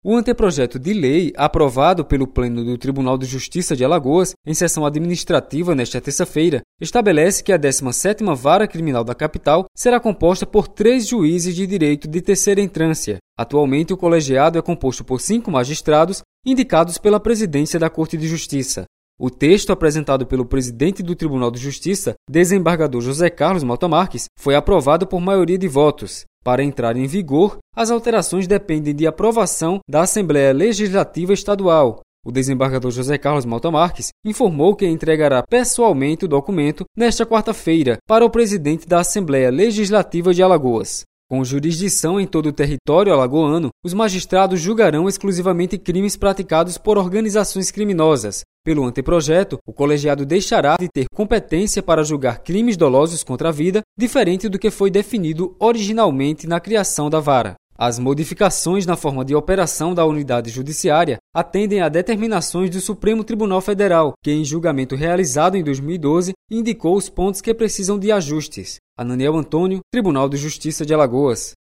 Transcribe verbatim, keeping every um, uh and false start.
O anteprojeto de lei, aprovado pelo Pleno do Tribunal de Justiça de Alagoas, em sessão administrativa nesta terça-feira, estabelece que a décima sétima Vara Criminal da capital será composta por três juízes de direito de terceira entrância. Atualmente, o colegiado é composto por cinco magistrados, indicados pela presidência da Corte de Justiça. O texto apresentado pelo presidente do Tribunal de Justiça, desembargador José Carlos Malta Marques, foi aprovado por maioria de votos. Para entrar em vigor, as alterações dependem de aprovação da Assembleia Legislativa Estadual. O desembargador José Carlos Malta Marques informou que entregará pessoalmente o documento nesta quarta-feira para o presidente da Assembleia Legislativa de Alagoas. Com jurisdição em todo o território alagoano, os magistrados julgarão exclusivamente crimes praticados por organizações criminosas. Pelo anteprojeto, o colegiado deixará de ter competência para julgar crimes dolosos contra a vida, diferente do que foi definido originalmente na criação da vara. As modificações na forma de operação da unidade judiciária atendem a determinações do Supremo Tribunal Federal, que, em julgamento realizado em dois mil e doze, indicou os pontos que precisam de ajustes. Ananiel Antônio, Tribunal de Justiça de Alagoas.